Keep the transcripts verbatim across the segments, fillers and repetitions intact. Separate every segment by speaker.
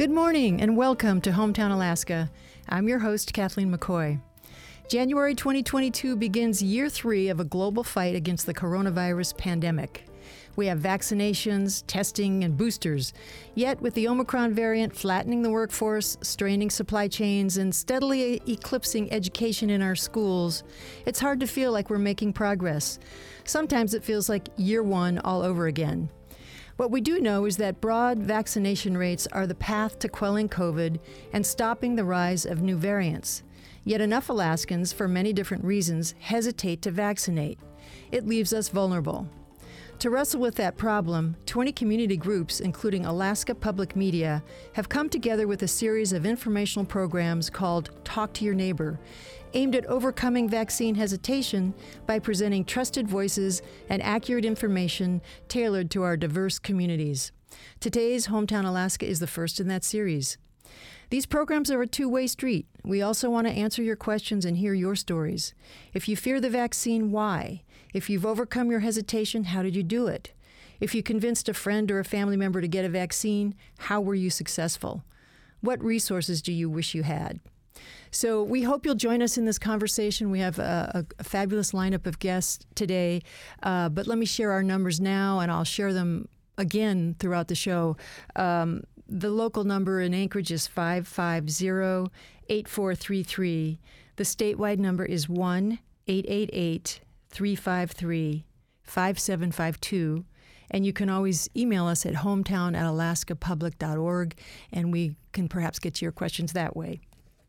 Speaker 1: Good morning and welcome to Hometown Alaska. I'm your host, Kathleen McCoy. January twenty twenty-two begins year three of a global fight against the coronavirus pandemic. We have vaccinations, testing, and boosters. Yet, with the Omicron variant flattening the workforce, straining supply chains, and steadily eclipsing education in our schools, it's hard to feel like we're making progress. Sometimes it feels like year one all over again. What we do know is that broad vaccination rates are the path to quelling COVID and stopping the rise of new variants. Yet enough Alaskans, for many different reasons, hesitate to vaccinate. It leaves us vulnerable. To wrestle with that problem, twenty community groups, including Alaska Public Media, have come together with a series of informational programs called Talk to Your Neighbor, aimed at overcoming vaccine hesitation by presenting trusted voices and accurate information tailored to our diverse communities. Today's Hometown Alaska is the first in that series. These programs are a two-way street. We also want to answer your questions and hear your stories. If you fear the vaccine, why? If you've overcome your hesitation, how did you do it? If you convinced a friend or a family member to get a vaccine, how were you successful? What resources do you wish you had? So we hope you'll join us in this conversation. We have a, a, a fabulous lineup of guests today, uh, but let me share our numbers now, and I'll share them again throughout the show. Um, the local number in Anchorage is five five zero, eight four three three. The statewide number is one eight eight eight, three five three, five seven five two. And you can always email us at hometown at alaska public dot org, and we can perhaps get to your questions that way.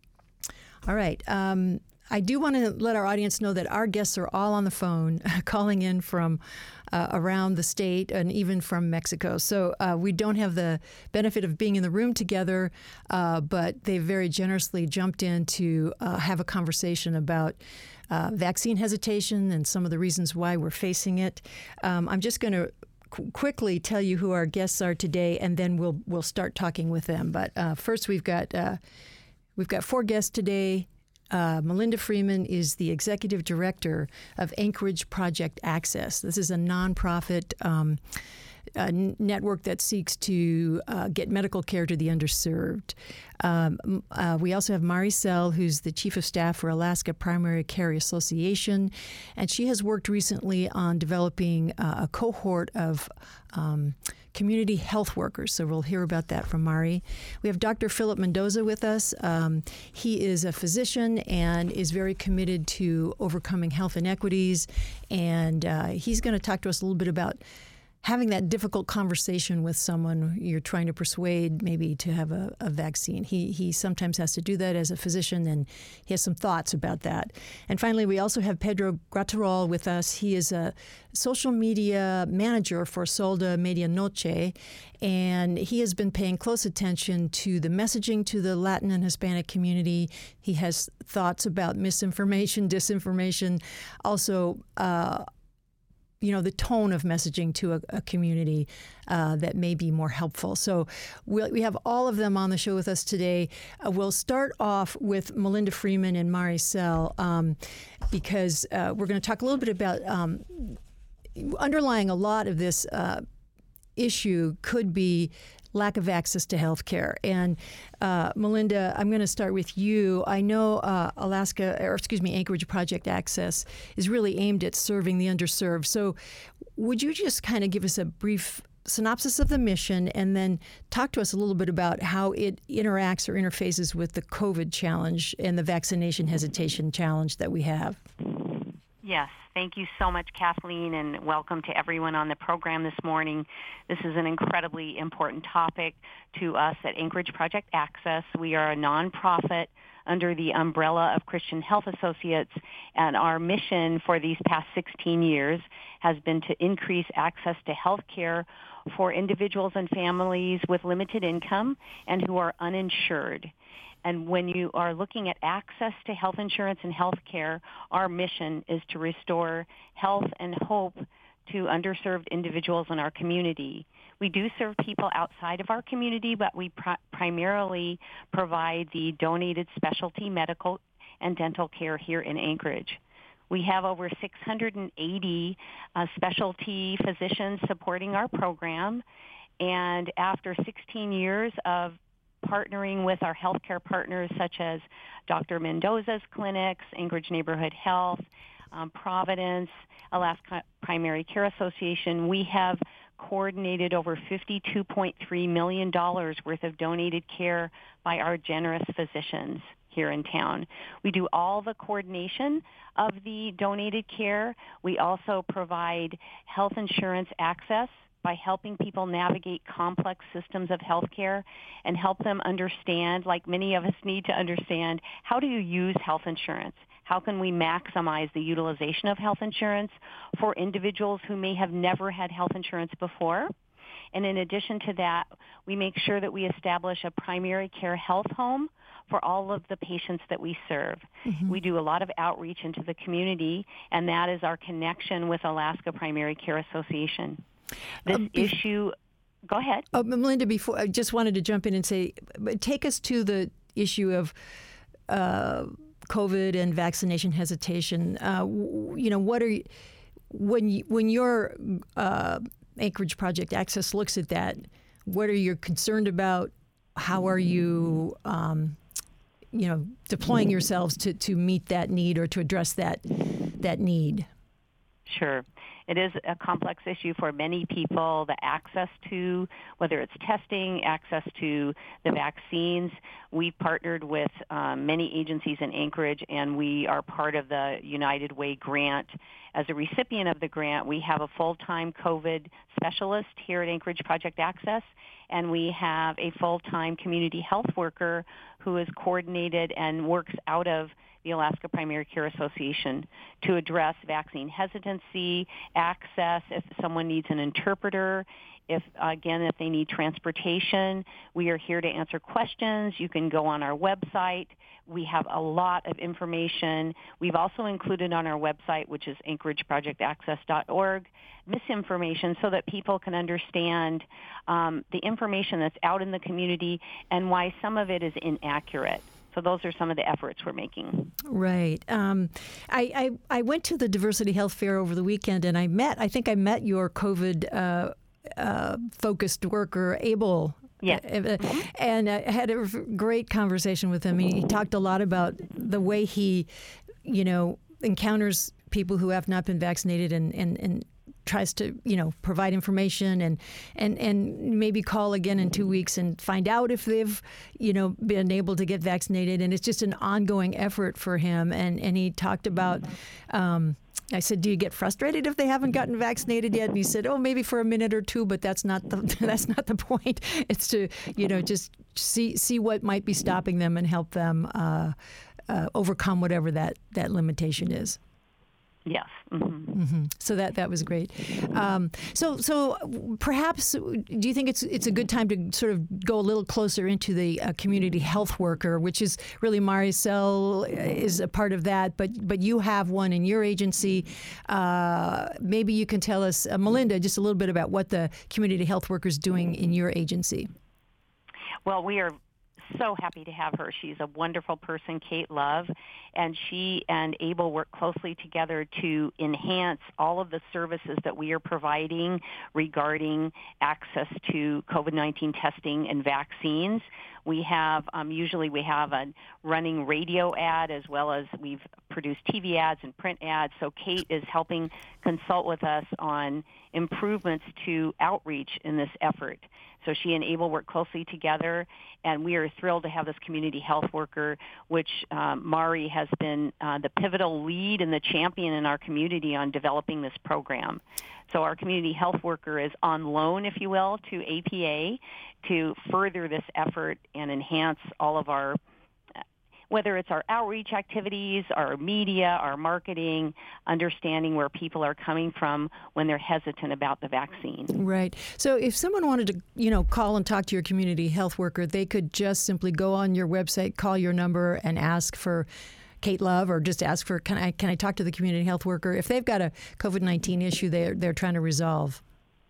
Speaker 1: All right. Um, I do want to let our audience know that our guests are all on the phone, calling in from uh, around the state and even from Mexico. So uh, we don't have the benefit of being in the room together, uh, but they very generously jumped in to uh, have a conversation about uh, vaccine hesitation and some of the reasons why we're facing it. Um, I'm just going to qu- quickly tell you who our guests are today, and then we'll we'll start talking with them. But uh, first, we've got uh, we've got four guests today. Uh, Melinda Freeman is the executive director of Anchorage Project Access. This is a nonprofit um, a n- network that seeks to uh, get medical care to the underserved. Um, uh, we also have Mari Sell, who's the chief of staff for Alaska Primary Care Association, and she has worked recently on developing uh, a cohort of um, community health workers. So we'll hear about that from Mari. We have Doctor Philip Mendoza with us. Um, he is a physician and is very committed to overcoming health inequities, and uh, he's going to talk to us a little bit about having that difficult conversation with someone you're trying to persuade maybe to have a, a vaccine. He he sometimes has to do that as a physician, and he has some thoughts about that. And finally, we also have Pedro Graterol with us. He is a social media manager for Solda Medianoche, and he has been paying close attention to the messaging to the Latin and Hispanic community. He has thoughts about misinformation, disinformation, also uh, you know, the tone of messaging to a, a community uh, that may be more helpful. So we'll, we have all of them on the show with us today. Uh, we'll start off with Melinda Freeman and Mari Sell um, because uh, we're going to talk a little bit about um, underlying a lot of this uh, issue could be lack of access to health care. And uh, Melinda, I'm going to start with you. I know uh, Alaska, or excuse me, Anchorage Project Access is really aimed at serving the underserved. So would you just kind of give us a brief synopsis of the mission and then talk to us a little bit about how it interacts or interfaces with the COVID challenge and the vaccination hesitation challenge that we have?
Speaker 2: Yes. Thank you so much, Kathleen, and welcome to everyone on the program this morning. This is an incredibly important topic to us at Anchorage Project Access. We are a nonprofit under the umbrella of Christian Health Associates, and our mission for these past sixteen years has been to increase access to health care for individuals and families with limited income and who are uninsured. And when you are looking at access to health insurance and health care, our mission is to restore health and hope to underserved individuals in our community. We do serve people outside of our community, but we pr- primarily provide the donated specialty medical and dental care here in Anchorage. We have over six hundred eighty uh, specialty physicians supporting our program, and after sixteen years of partnering with our healthcare partners such as Doctor Mendoza's clinics, Anchorage Neighborhood Health, um, Providence, Alaska Primary Care Association. We have coordinated over fifty-two point three million dollars worth of donated care by our generous physicians here in town. We do all the coordination of the donated care. We also provide health insurance access by helping people navigate complex systems of healthcare and help them understand, like many of us need to understand, how do you use health insurance? How can we maximize the utilization of health insurance for individuals who may have never had health insurance before? And in addition to that, we make sure that we establish a primary care health home for all of the patients that we serve. Mm-hmm. We do a lot of outreach into the community, and that is our connection with Alaska Primary Care Association. This um, be- issue, go ahead.
Speaker 1: Oh, Melinda, before I just wanted to jump in and say, take us to the issue of uh, COVID and vaccination hesitation. Uh, you know, what are you, when you, when your uh, Anchorage Project Access looks at that, what are you concerned about? How are you, um, you know, deploying yourselves to, to meet that need or to address that that need?
Speaker 2: Sure. It is a complex issue for many people, the access to, whether it's testing, access to the vaccines. We've partnered with um, many agencies in Anchorage, and we are part of the United Way grant. As a recipient of the grant, we have a full-time COVID specialist here at Anchorage Project Access, and we have a full-time community health worker who is coordinated and works out of the Alaska Primary Care Association to address vaccine hesitancy, access, if someone needs an interpreter, if, again, if they need transportation. We are here to answer questions. You can go on our website. We have a lot of information. We've also included on our website, which is anchorage project access dot org, misinformation so that people can understand um, the information that's out in the community and why some of it is inaccurate. So those are some of the efforts we're making.
Speaker 1: Right. Um, I, I I went to the Diversity Health Fair over the weekend, and I met, I think I met your COVID uh, uh, focused worker, Abel.
Speaker 2: Yeah.
Speaker 1: Mm-hmm. And I had a great conversation with him. He, he talked a lot about the way he, you know, encounters people who have not been vaccinated and, and, and tries to, you know, provide information and, and, and maybe call again in two weeks and find out if they've, you know, been able to get vaccinated. And it's just an ongoing effort for him. And, and he talked about, um, I said, do you get frustrated if they haven't gotten vaccinated yet? And he said, oh, maybe for a minute or two, but that's not the that's not the point. It's to, you know, just see see what might be stopping them and help them uh, uh, overcome whatever that, that limitation is.
Speaker 2: Yes. Mm-hmm.
Speaker 1: Mm-hmm. So that that was great. Um, so so perhaps, do you think it's it's a good time to sort of go a little closer into the uh, community health worker, which is really Maricel is a part of that, but but you have one in your agency. Uh, maybe you can tell us, uh, Melinda, just a little bit about what the community health worker is doing in your agency.
Speaker 2: Well, we are so happy to have her. She's a wonderful person, Kate Love, and she and Abel work closely together to enhance all of the services that we are providing regarding access to COVID nineteen testing and vaccines. We have, um, usually we have a running radio ad as well as we've produced T V ads and print ads. So Kate is helping consult with us on improvements to outreach in this effort. So she and Abel work closely together, and we are thrilled to have this community health worker, which um, Mari has been uh, the pivotal lead and the champion in our community on developing this program. So our community health worker is on loan, if you will, to A P A to further this effort and enhance all of our, whether it's our outreach activities, our media, our marketing, understanding where people are coming from when they're hesitant about the vaccine.
Speaker 1: Right. So if someone wanted to, you know, call and talk to your community health worker, they could just simply go on your website, call your number, and ask for Kate Love, or just ask for, can I can I talk to the community health worker if they've got a COVID nineteen issue they're they're trying to resolve?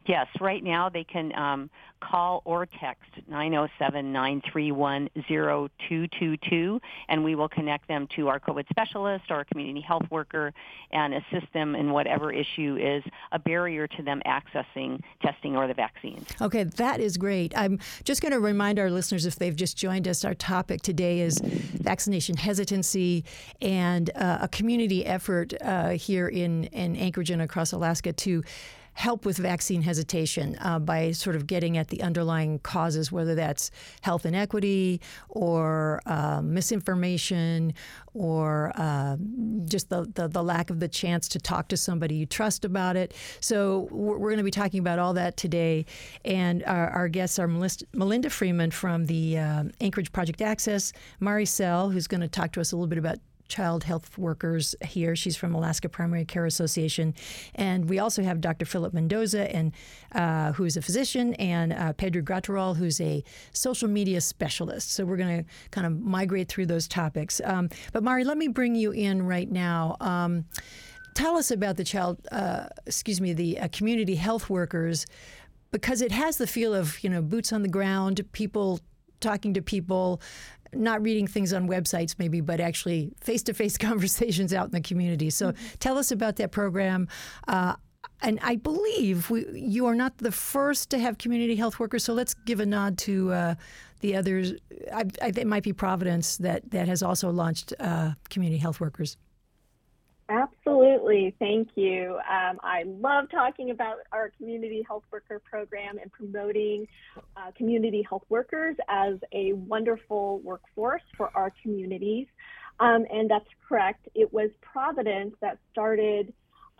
Speaker 2: Yes, right now they can um, call or text nine oh seven, nine three one, oh two two two, and we will connect them to our COVID specialist or a community health worker and assist them in whatever issue is a barrier to them accessing testing or the vaccines.
Speaker 1: Okay, that is great. I'm just going to remind our listeners, if they've just joined us, our topic today is vaccination hesitancy and uh, a community effort uh, here in, in Anchorage and across Alaska to help with vaccine hesitation uh, by sort of getting at the underlying causes, whether that's health inequity or uh, misinformation or uh, just the, the, the lack of the chance to talk to somebody you trust about it. So we're, we're going to be talking about all that today. And our, our guests are Melinda Freeman from the uh, Anchorage Project Access, Mari Sell, who's going to talk to us a little bit about child health workers here. She's from Alaska Primary Care Association. And we also have Doctor Philip Mendoza, and uh, who's a physician, and uh, Pedro Gratural, who's a social media specialist. So we're going to kind of migrate through those topics. Um, but Mari, let me bring you in right now. Um, tell us about the child, uh, excuse me, the uh, community health workers, because it has the feel of, you know, boots on the ground, people talking to people, not reading things on websites maybe, but actually face-to-face conversations out in the community. So mm-hmm. tell us about that program. Uh, and I believe we, you are not the first to have community health workers, so let's give a nod to uh, the others. I, I, it might be Providence that, that has also launched uh, community health workers.
Speaker 3: Absolutely. Thank you. Um, I love talking about our community health worker program and promoting uh, community health workers as a wonderful workforce for our communities. Um, and that's correct. It was Providence that started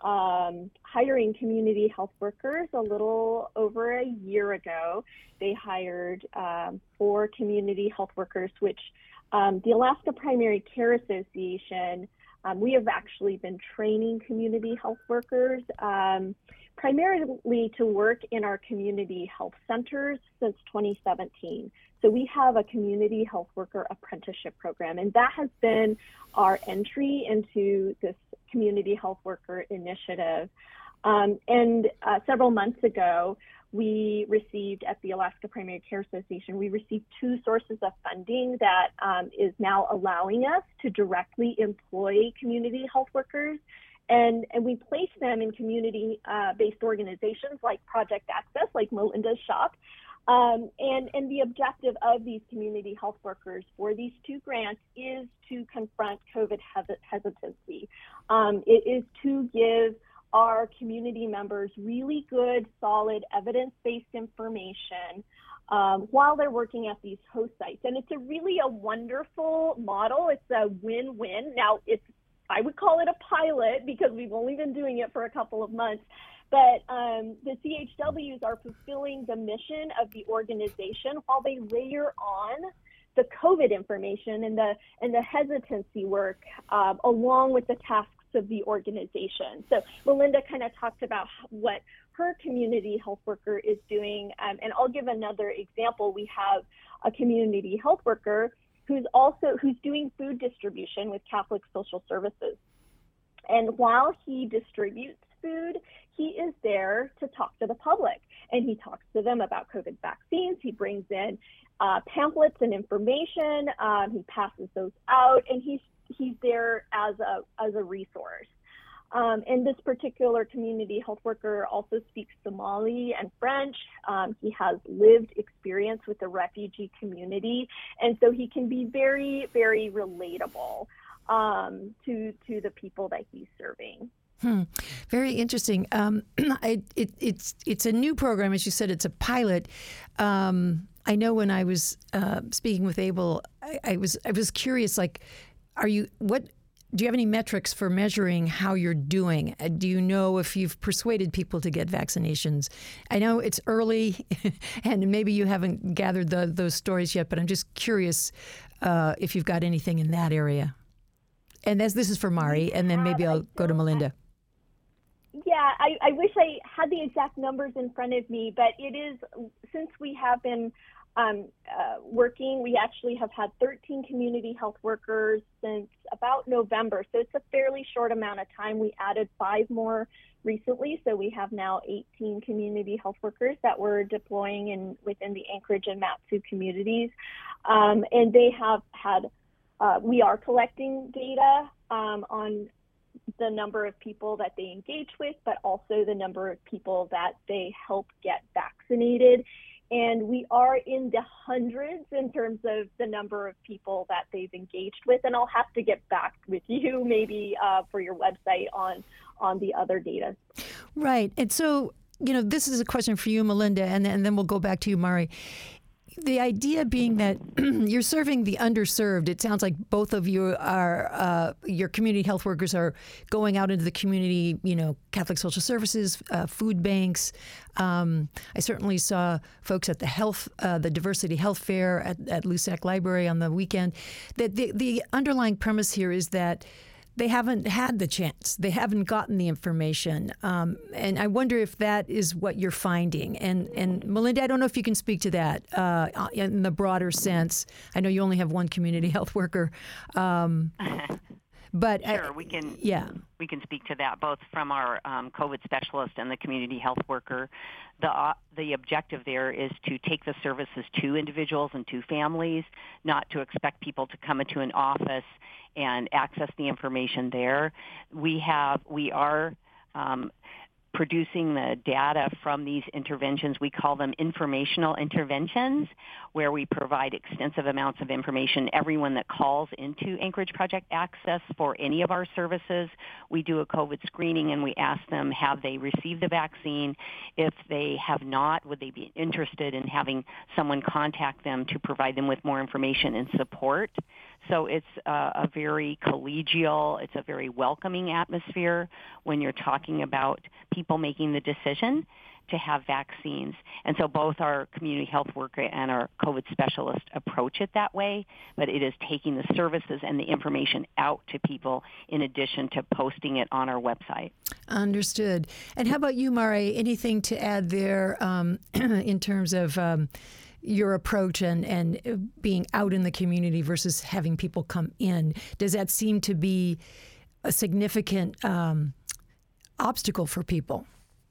Speaker 3: um, hiring community health workers a little over a year ago. They hired um, four community health workers, which um, the Alaska Primary Care Association Um, we have actually been training community health workers um, primarily to work in our community health centers since twenty seventeen. So we have a community health worker apprenticeship program, and that has been our entry into this community health worker initiative. Um, and uh, several months ago, we received at the Alaska Primary Care Association, we received two sources of funding that um, is now allowing us to directly employ community health workers. And, and we place them in community-based uh, organizations like Project Access, like Melinda's shop. Um, and, and the objective of these community health workers for these two grants is to confront COVID hes- hesitancy. Um, it is to give our community members really good, solid, evidence-based information um, while they're working at these host sites. And it's a really a wonderful model. It's a win-win. Now, it's I would call it a pilot because we've only been doing it for a couple of months. But um, the C H Ws are fulfilling the mission of the organization while they layer on the COVID information and the and the hesitancy work uh, along with the tasks of the organization. So Melinda kind of talked about what her community health worker is doing. Um, and I'll give another example. We have a community health worker who's also, who's doing food distribution with Catholic Social Services. And while he distributes food, he is there to talk to the public. And he talks to them about COVID vaccines. He brings in uh, pamphlets and information. Um, he passes those out, and he's he's there as a as a resource. Um, and this particular community health worker also speaks Somali and French. Um, he has lived experience with the refugee community, and so he can be very, very relatable um, to to the people that he's serving.
Speaker 1: Hmm. Very interesting. Um, I, it, it's it's a new program, as you said. It's a pilot. Um, I know when I was uh, speaking with Abel, I, I was I was curious. Like, are you what? Do you have any metrics for measuring how you're doing? Uh, do you know if you've persuaded people to get vaccinations? I know it's early, and maybe you haven't gathered the, those stories yet. But I'm just curious uh, if you've got anything in that area. And as this is for Mari, and then maybe I'll go to Melinda.
Speaker 3: Yeah, I, I wish I had the exact numbers in front of me, but it is, since we have been um, uh, working. We actually have had thirteen community health workers since about November, so it's a fairly short amount of time. We added five more recently, so we have now eighteen community health workers that we're deploying in within the Anchorage and Mat-Su communities, um, and they have had. Uh, we are collecting data um, on the number of people that they engage with, but also the number of people that they help get vaccinated. And we are in the hundreds in terms of the number of people that they've engaged with. And I'll have to get back with you maybe uh, for your website on, on the other data.
Speaker 1: Right. And so, you know, this is a question for you, Melinda, and, and then we'll go back to you, Mari. The idea being that you're serving the underserved. It sounds like both of you are, uh, your community health workers are going out into the community, you know, Catholic Social Services, uh, food banks. Um, I certainly saw folks at the health, uh, the Diversity Health Fair at, at Lusac Library on the weekend. That the, the underlying premise here is that they haven't had the chance. They haven't gotten the information. Um, and I wonder if that is what you're finding. And, and Melinda, I don't know if you can speak to that uh, in the broader sense. I know you only have one community health worker. Um, but
Speaker 2: sure,
Speaker 1: I,
Speaker 2: we can
Speaker 1: yeah.
Speaker 2: we can speak to that both from our um, COVID specialist and the community health worker. The uh, the objective there is to take the services to individuals and to families, not to expect people to come into an office and access the information there. We have, we are um, producing the data from these interventions. We call them informational interventions, where we provide extensive amounts of information. Everyone that calls into Anchorage Project Access for any of our services, we do a COVID screening and we ask them, have they received the vaccine? If they have not, would they be interested in having someone contact them to provide them with more information and support? So it's uh, a very collegial, it's a very welcoming atmosphere when you're talking about people making the decision to have vaccines. And so both our community health worker and our COVID specialist approach it that way, but it is taking the services and the information out to people in addition to posting it on our website.
Speaker 1: Understood. And how about you, Mari? Anything to add there um, in terms of um, your approach and, and being out in the community versus having people come in? Does that seem to be a significant um, obstacle for people?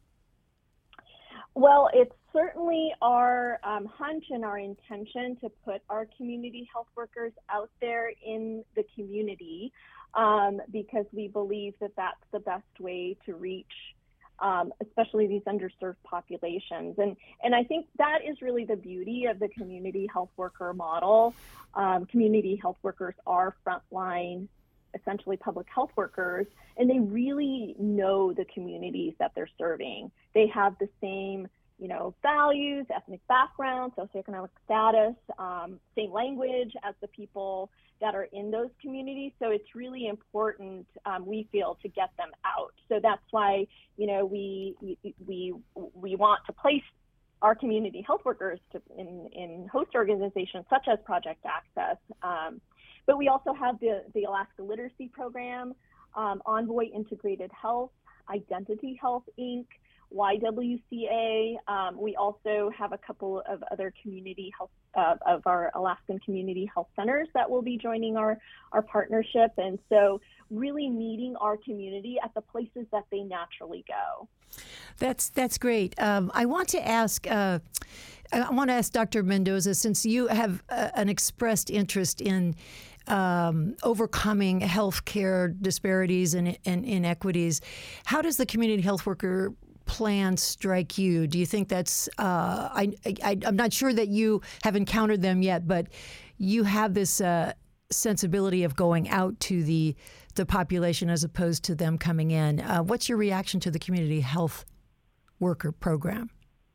Speaker 3: Well, it's certainly our um, hunch and our intention to put our community health workers out there in the community um, because we believe that that's the best way to reach Um, especially these underserved populations. And, and I think that is really the beauty of the community health worker model. Um, community health workers are frontline, essentially public health workers, and they really know the communities that they're serving. They have the same, you know, values, ethnic background, socioeconomic status, um, same language as the people that are in those communities. So it's really important, um, we feel, to get them out. So that's why, you know, we we we want to place our community health workers to, in, in host organizations such as Project Access. Um, but we also have the, the Alaska Literacy Program, um, Envoy Integrated Health, Identity Health, Incorporated, Y W C A. Um, we also have a couple of other community health, uh, of our Alaskan community health centers that will be joining our, our partnership. And so really meeting our community at the places that they naturally go.
Speaker 1: That's, that's great. Um, I want to ask, uh, I want to ask Doctor Mendoza, since you have uh, an expressed interest in Um, overcoming healthcare disparities and, and inequities, how does the community health worker plan strike you? Do you think that's, uh, I, I, I'm not sure that you have encountered them yet, but you have this uh, sensibility of going out to the, the population as opposed to them coming in. Uh, what's your reaction to the community health worker program?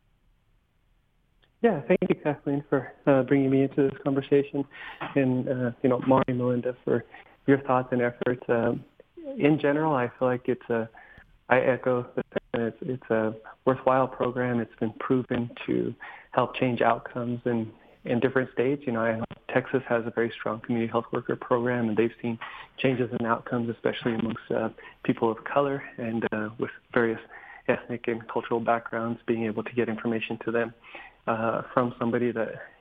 Speaker 4: Yeah, thank you, Kathleen, for uh, bringing me into this conversation, and uh, you know, Mari, Melinda, for your thoughts and efforts. Um, in general, I feel like it's a, I echo the fact that it's, it's a worthwhile program. It's been proven to help change outcomes in, in different states. You know, I know Texas has a very strong community health worker program, and they've seen changes in outcomes, especially amongst uh, people of color and uh, with various ethnic and cultural backgrounds, being able to get information to them Uh, from somebody that,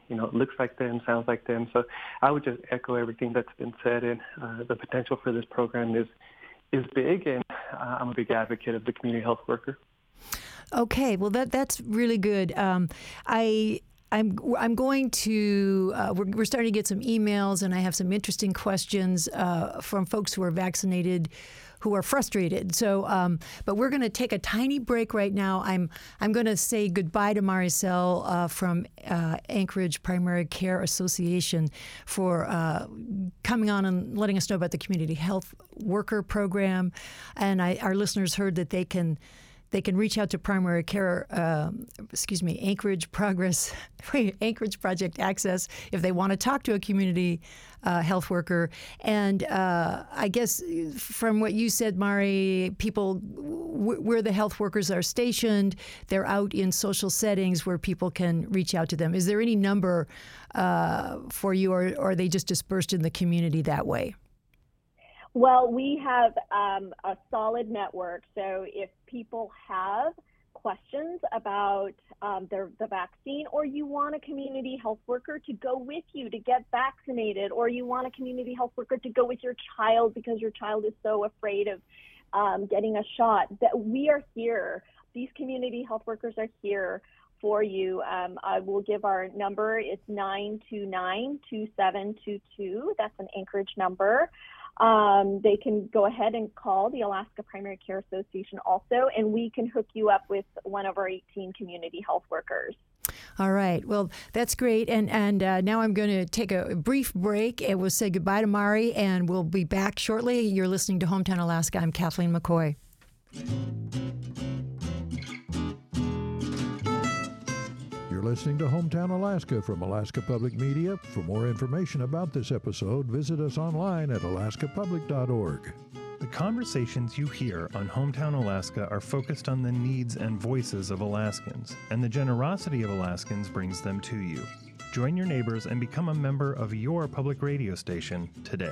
Speaker 4: you know, looks like them, sounds like them. So I would just echo everything that's been said, and uh, the potential for this program is is big, and uh, I'm a big advocate of the community health worker.
Speaker 1: Okay, well that that's really good. Um, I. I'm I'm going to uh, we're we're starting to get some emails, and I have some interesting questions uh, from folks who are vaccinated, who are frustrated. So, um, but we're going to take a tiny break right now. I'm I'm going to say goodbye to Maricel uh, from uh, Anchorage Primary Care Association for uh, coming on and letting us know about the Community Health Worker Program, and I, our listeners heard that they can. They can reach out to Primary Care, um, excuse me, Anchorage Progress, Anchorage Project Access if they want to talk to a community uh, health worker. And uh, I guess from what you said, Mari, people w- where the health workers are stationed, they're out in social settings where people can reach out to them. Is there any number uh, for you, or, or are they just dispersed in the community that way?
Speaker 3: Well, we have um, a solid network. So if people have questions about um, their, the vaccine, or you want a community health worker to go with you to get vaccinated, or you want a community health worker to go with your child because your child is so afraid of um, getting a shot, that we are here. These community health workers are here for you. Um, I will give our number. It's nine two nine, two seven two two. That's an Anchorage number. Um, they can go ahead and call the Alaska Primary Care Association also, and we can hook you up with one of our eighteen community health workers.
Speaker 1: All right. Well, that's great. And and uh, now I'm going to take a brief break, and we'll say goodbye to Mari, and we'll be back shortly. You're listening to Hometown Alaska. I'm Kathleen McCoy.
Speaker 5: You're listening to Hometown Alaska from Alaska Public Media. For more information about this episode, visit us online at alaska public dot org.
Speaker 6: The conversations you hear on Hometown Alaska are focused on the needs and voices of Alaskans, and the generosity of Alaskans brings them to you. Join your neighbors and become a member of your public radio station today.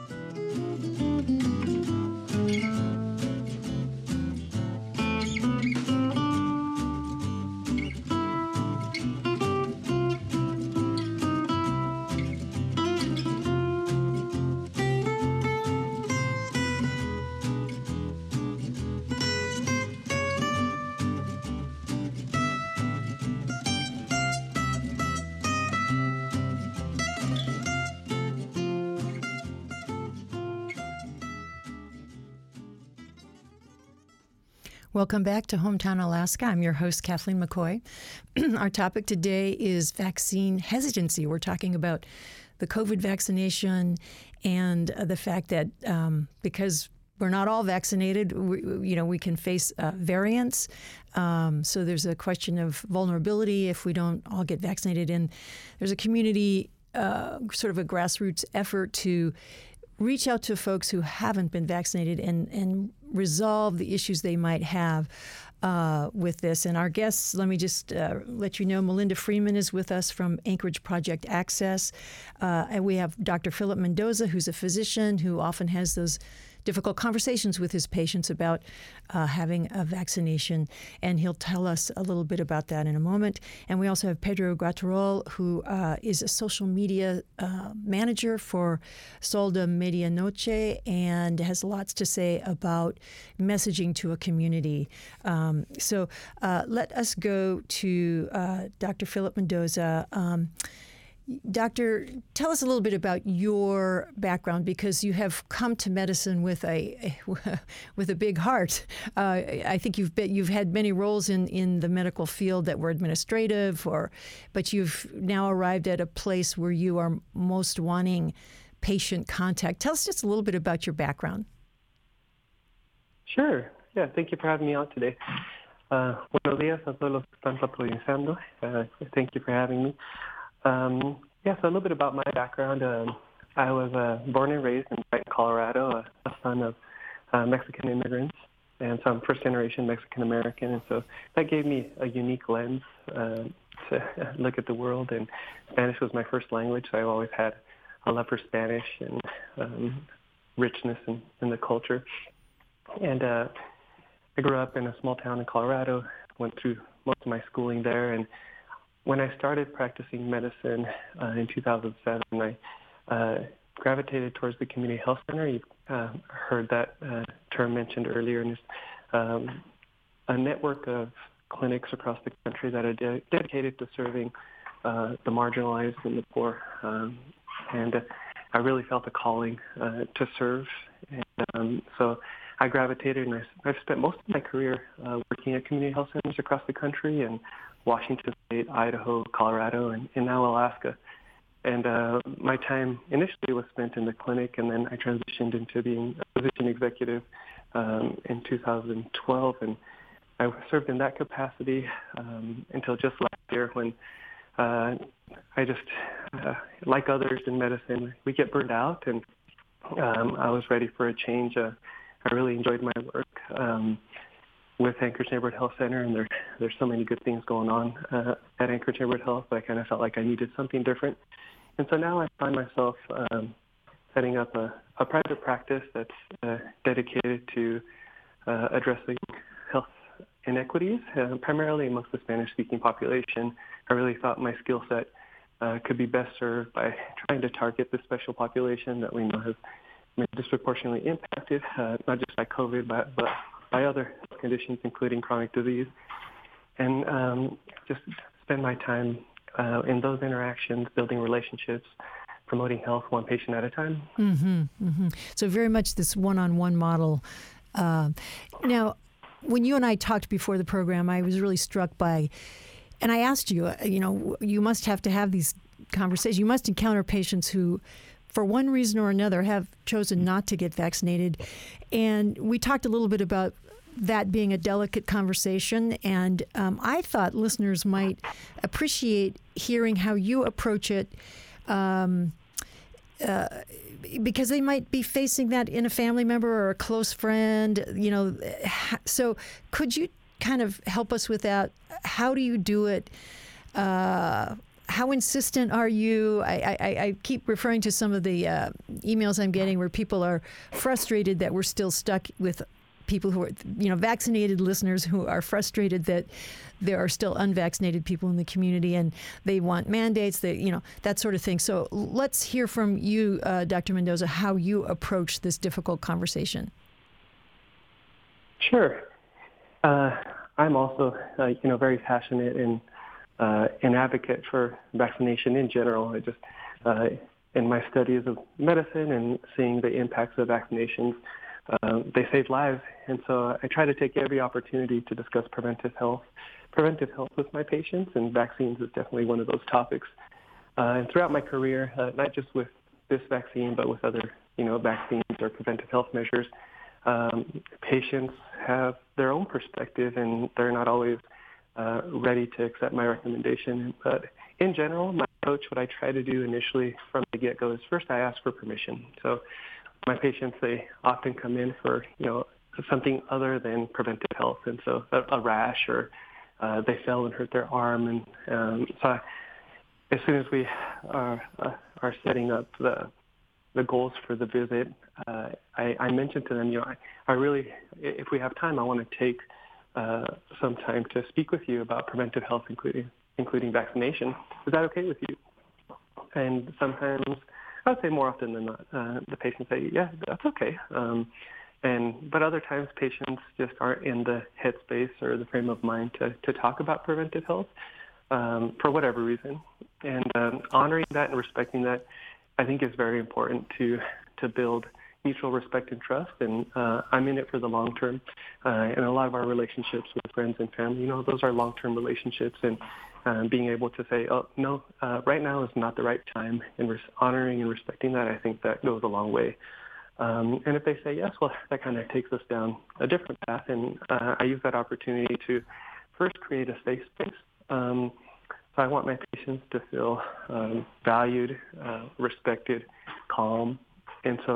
Speaker 1: Welcome back to Hometown Alaska. I'm your host, Kathleen McCoy. Our topic today is vaccine hesitancy. We're talking about the COVID vaccination and uh, the fact that um, because we're not all vaccinated, we, you know, we can face uh, variants. Um, so there's a question of vulnerability if we don't all get vaccinated. And there's a community, uh, sort of a grassroots effort to reach out to folks who haven't been vaccinated and, and resolve the issues they might have uh, with this. And our guests, let me just uh, let you know, Melinda Freeman is with us from Anchorage Project Access. Uh, and we have Doctor Philip Mendoza, who's a physician who often has those difficult conversations with his patients about uh, having a vaccination, and he'll tell us a little bit about that in a moment. And we also have Pedro Graterol, who uh, is a social media uh, manager for Sol de Medianoche and has lots to say about messaging to a community. Um, so uh, let us go to uh, Doctor Philip Mendoza. Um, Doctor, tell us a little bit about your background, because you have come to medicine with a, a with a big heart. Uh, I think you've been, you've had many roles in, in the medical field that were administrative, or but you've now arrived at a place where you are most wanting patient contact. Tell us just a little bit about your background.
Speaker 4: Sure. Yeah. Thank you for having me on today. Uh, buenos días a todos los que están sintonizando. Uh, thank you for having me. Um, yeah, so a little bit about my background. Um, I was uh, born and raised in Brighton, Colorado, a, a son of uh, Mexican immigrants, and so I'm first-generation Mexican-American, and so that gave me a unique lens uh, to look at the world, and Spanish was my first language, so I've always had a love for Spanish and um, richness in, in the culture. And uh, I grew up in a small town in Colorado, went through most of my schooling there, and when I started practicing medicine uh, in two thousand seven, I uh, gravitated towards the community health center. You've uh, heard that uh, term mentioned earlier, and it's um, a network of clinics across the country that are de- dedicated to serving uh, the marginalized and the poor. Um, and uh, I really felt a calling uh, to serve. And um, so I gravitated, and I, I've spent most of my career uh, working at community health centers across the country in Washington State, Idaho, Colorado, and, and now Alaska. And uh, my time initially was spent in the clinic, and then I transitioned into being a physician executive um, in two thousand twelve. And I served in that capacity um, until just last year when uh, I just, uh, like others in medicine, we get burned out, and um, I was ready for a change. Uh, I really enjoyed my work um, with Anchorage Neighborhood Health Center, and there, there's so many good things going on uh, at Anchorage Neighborhood Health, but I kind of felt like I needed something different. And so now I find myself um, setting up a, a private practice that's uh, dedicated to uh, addressing health inequities, uh, primarily amongst the Spanish-speaking population. I really thought my skill set uh, could be best served by trying to target this special population that we know has been disproportionately impacted, uh, not just by COVID, but, but by other conditions, including chronic disease. And um, just spend my time uh, in those interactions, building relationships, promoting health one patient at a time.
Speaker 1: Mm-hmm, mm-hmm. So very much this one-on-one model. Uh, now, when you and I talked before the program, I was really struck by, and I asked you, uh, you know, you must have to have these conversations. You must encounter patients who, for one reason or another, have chosen not to get vaccinated. And we talked a little bit about that being a delicate conversation. And um, I thought listeners might appreciate hearing how you approach it. Um, uh, because they might be facing that in a family member or a close friend, you know. So could you kind of help us with that? How do you do it? Uh, how insistent are you? I, I, I keep referring to some of the uh, emails I'm getting where people are frustrated that we're still stuck with people who are, you know, vaccinated listeners who are frustrated that there are still unvaccinated people in the community and they want mandates, they, you know, that sort of thing. So let's hear from you, uh, Doctor Mendoza, how you approach this difficult conversation.
Speaker 4: Sure. Uh, I'm also, uh, you know, very passionate and uh, an advocate for vaccination in general. I just, uh, in my studies of medicine and seeing the impacts of vaccinations, Uh, they save lives, and so I try to take every opportunity to discuss preventive health, preventive health with my patients, and vaccines is definitely one of those topics. Uh, and throughout my career, uh, not just with this vaccine, but with other, you know, vaccines or preventive health measures, um, patients have their own perspective, and they're not always uh, ready to accept my recommendation. But in general, my approach, what I try to do initially from the get-go is first I ask for permission. So my patients, they often come in for, you know, something other than preventive health, and so a, a rash or uh, they fell and hurt their arm, and um, so I, as soon as we are uh, are setting up the the goals for the visit, uh, I, I mentioned to them, you know, I, I really, if we have time, I want to take uh, some time to speak with you about preventive health, including including vaccination. Is that okay with you? And sometimes, I would say more often than not, uh, the patients say, yeah, that's okay. Um, and but other times patients just aren't in the headspace or the frame of mind to, to talk about preventive health um, for whatever reason. And um, honoring that and respecting that, I think, is very important to to build mutual respect and trust. And uh, I'm in it for the long term. Uh, and a lot of our relationships with friends and family, you know, those are long-term relationships. And Uh, being able to say, oh, no, uh, right now is not the right time, and res- honoring and respecting that, I think that goes a long way. Um, and if they say yes, well, that kind of takes us down a different path, and uh, I use that opportunity to first create a safe space. Um, so I want my patients to feel um, valued, uh, respected, calm, and so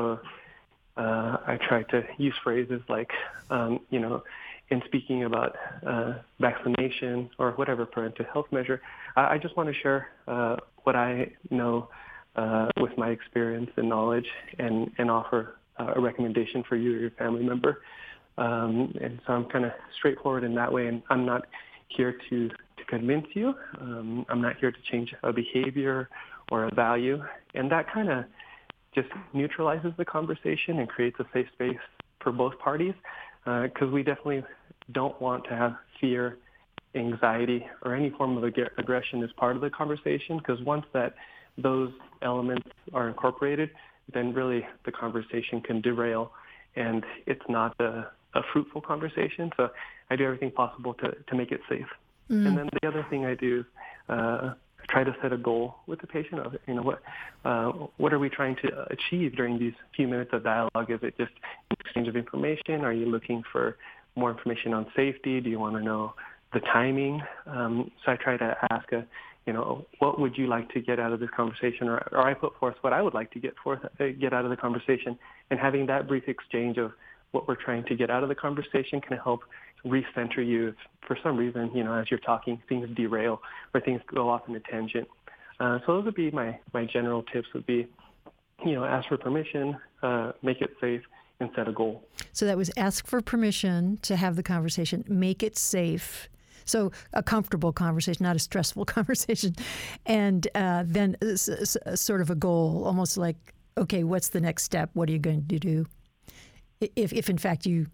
Speaker 4: uh, I try to use phrases like, um, you know, in speaking about uh, vaccination or whatever preventive health measure, I, I just want to share uh, what I know uh, with my experience and knowledge, and, and offer uh, a recommendation for you or your family member. Um, and so I'm kind of straightforward in that way, and I'm not here to, to to convince you. Um, I'm not here to change a behavior or a value. And that kind of just neutralizes the conversation and creates a safe space for both parties, because uh, we definitely don't want to have fear, anxiety, or any form of ag- aggression as part of the conversation, because once that those elements are incorporated, then really the conversation can derail, and it's not a, a fruitful conversation. So I do everything possible to, to make it safe. Mm. And then the other thing I do, uh, try to set a goal with the patient of, you know, what uh, what are we trying to achieve during these few minutes of dialogue? Is it just exchange of information? Are you looking for more information on safety? Do you want to know the timing? Um, so I try to ask, a, you know, what would you like to get out of this conversation? Or, or I put forth what I would like to get forth, uh, get out of the conversation. And having that brief exchange of what we're trying to get out of the conversation can help recenter you if for some reason, you know, as you're talking, things derail or things go off in a tangent. Uh, so those would be my, my general tips would be, you know, ask for permission, uh, make it safe, and set a goal.
Speaker 1: So that was ask for permission to have the conversation, make it safe. So a comfortable conversation, not a stressful conversation. And uh, then uh, s- s- sort of a goal, almost like, okay, what's the next step? What are you going to do? If, if in fact you